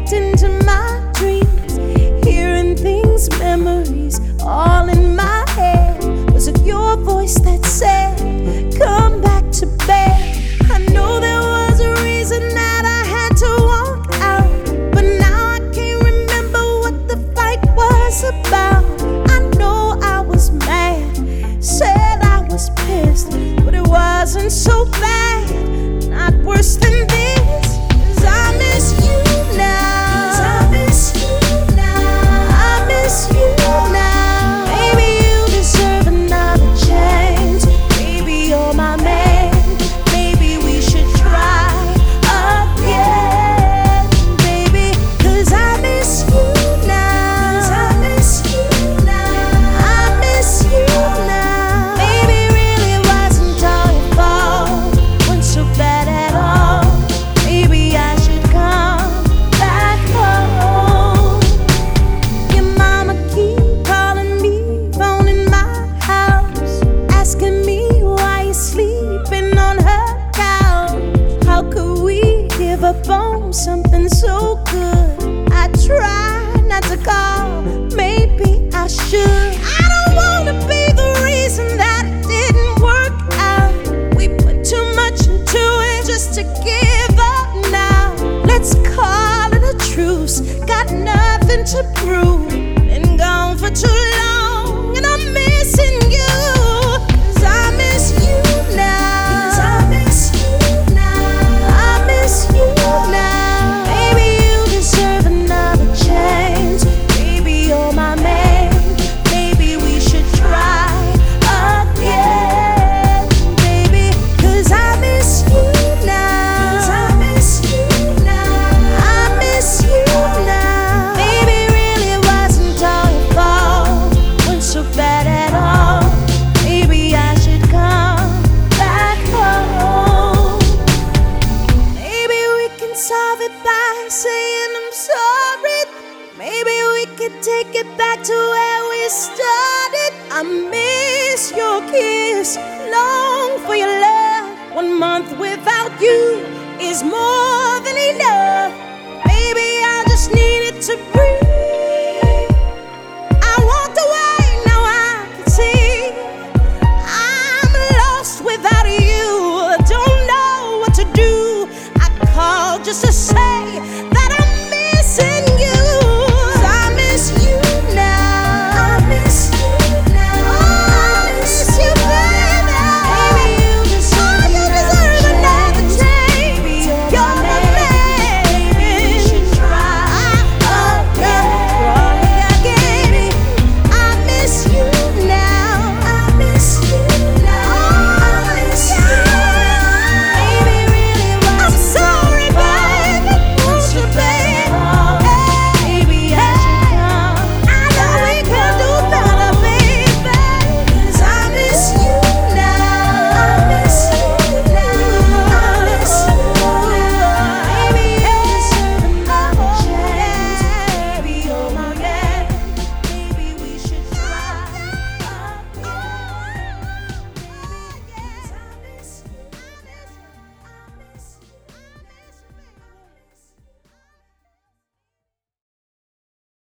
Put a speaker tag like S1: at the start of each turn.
S1: looked into my dreams, hearing things, memories, all in my head. Was it your voice that said, come back to bed? I know there was a reason that I had to walk out, but now I can't remember what the fight was about. I know I was mad, said I was pissed, but it wasn't so bad, not worse than this. 'Cause I miss you now. 'Cause I miss you now. I miss you now. Maybe you deserve another chance. Maybe you're my man. Maybe we should try again, baby. 'Cause I miss you now. 'Cause I miss you now. I miss you now. Maybe it really wasn't all your fault, wasn't so bad at all. Maybe I should come back home. Your mama keep calling me, phone in my house, asking me why you sleeping on her couch. How could we give up on something so good? I try not to call, maybe I should. I don't wanna be the reason that it didn't work out. We put too much into it just to give up now. Let's call it a truce, got nothing to prove. Been gone for too long and I'm missing you. 'Cause I miss you now. 'Cause I miss you now. I miss you now. Maybe you deserve another chance. Maybe you're my man. Maybe we should try again, baby. 'Cause I miss you now. 'Cause I miss you now. I miss you now. Maybe it really wasn't all your fault, wasn't so bad at all. Maybe I should come back home. Maybe we can solve it by saying I'm sorry. Maybe we could take it back to where we started. I miss your kiss, long for your love. 1 month without you is more than enough. Maybe I just needed to breathe.